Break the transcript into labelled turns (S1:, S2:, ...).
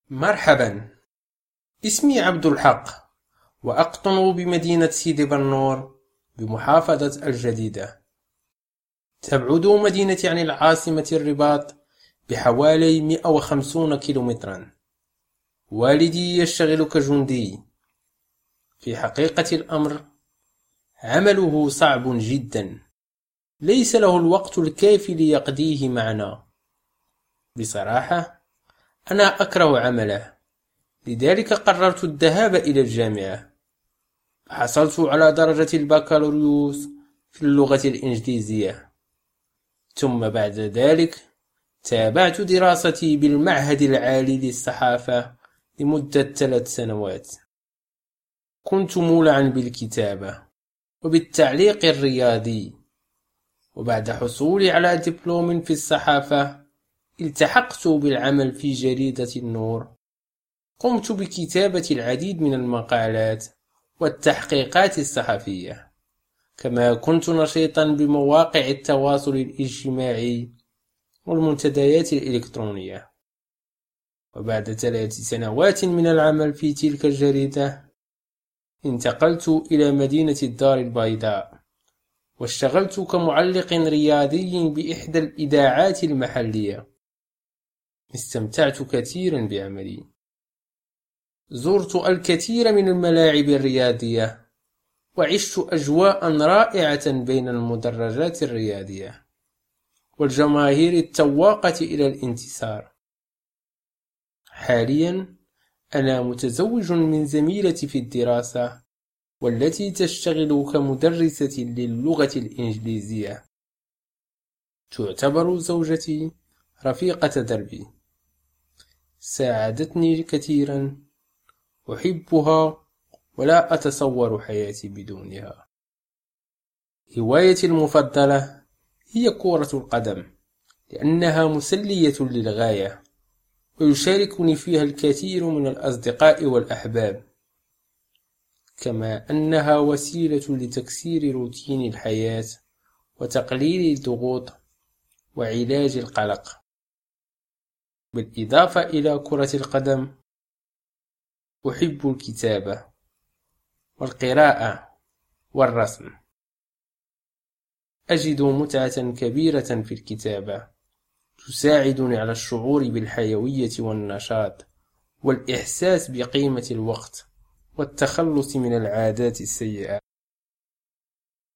S1: مرحبا، اسمي عبد الحق، وأقطن بمدينة سيدي بنور بمحافظة الجديدة. تبعد مدينتي عن العاصمة الرباط بحوالي 150 كيلومترا. والدي يشتغل كجندي. في حقيقة الأمر عمله صعب جدا، ليس له الوقت الكافي ليقضيه معنا. بصراحة أنا أكره عمله، لذلك قررت الذهاب إلى الجامعة. حصلت على درجة البكالوريوس في اللغة الإنجليزية، ثم بعد ذلك تابعت دراستي بالمعهد العالي للصحافة لمدة 3 سنوات. كنت مولعا بالكتابة وبالتعليق الرياضي، وبعد حصولي على دبلوم في الصحافة التحقت بالعمل في جريدة النور. قمت بكتابة العديد من المقالات والتحقيقات الصحفية، كما كنت نشيطا بمواقع التواصل الاجتماعي والمنتديات الإلكترونية. وبعد 3 سنوات من العمل في تلك الجريدة انتقلت إلى مدينة الدار البيضاء، واشتغلت كمعلق رياضي بإحدى الإذاعات المحلية. استمتعت كثيرا بعملي، زرت الكثير من الملاعب الرياضية، وعشت أجواء رائعة بين المدرجات الرياضية والجماهير التواقة إلى الانتصار. حاليا أنا متزوج من زميلتي في الدراسة، والتي تشتغل كمدرسة للغة الإنجليزية. تعتبر زوجتي رفيقة دربي، ساعدتني كثيرا، أحبها ولا أتصور حياتي بدونها. هوايتي المفضلة هي كرة القدم، لأنها مسلية للغاية، ويشاركني فيها الكثير من الأصدقاء والأحباب، كما أنها وسيلة لتكسير روتين الحياة وتقليل الضغوط وعلاج القلق. بالإضافة إلى كرة القدم، أحب الكتابة والقراءة والرسم. أجد متعة كبيرة في الكتابة، تساعدني على الشعور بالحيوية والنشاط والإحساس بقيمة الوقت والتخلص من العادات السيئة.